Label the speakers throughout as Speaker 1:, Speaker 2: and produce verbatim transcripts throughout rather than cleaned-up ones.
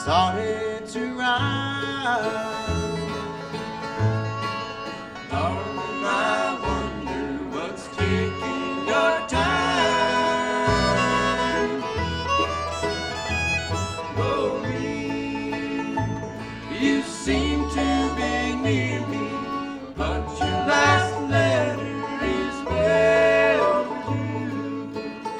Speaker 1: started to rhyme.
Speaker 2: Darling, I wonder what's taking your time. Rolling, you seem to be near me, but your last letter is way overdue.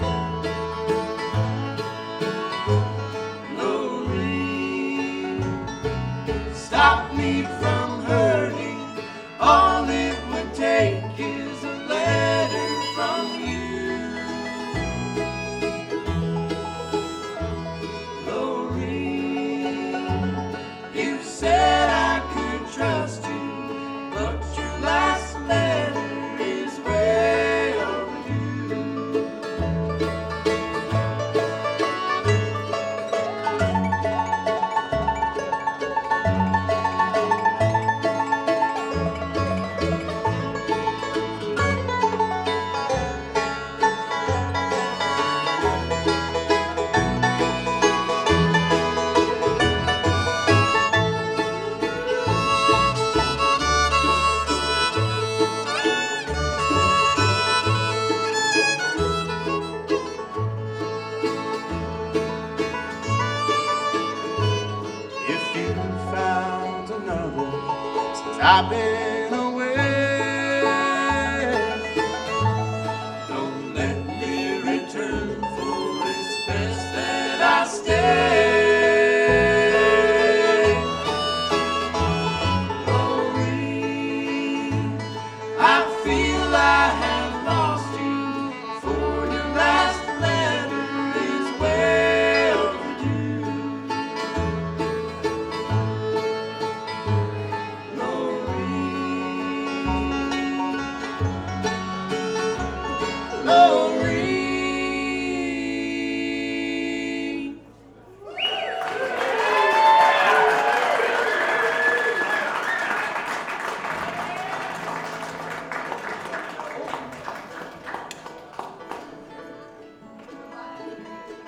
Speaker 2: Rolling, stop me from hurting. All it would take is a letter from you. Loreen, you said I could trust you, but your last letter is way overdue.
Speaker 1: If you found another since I've been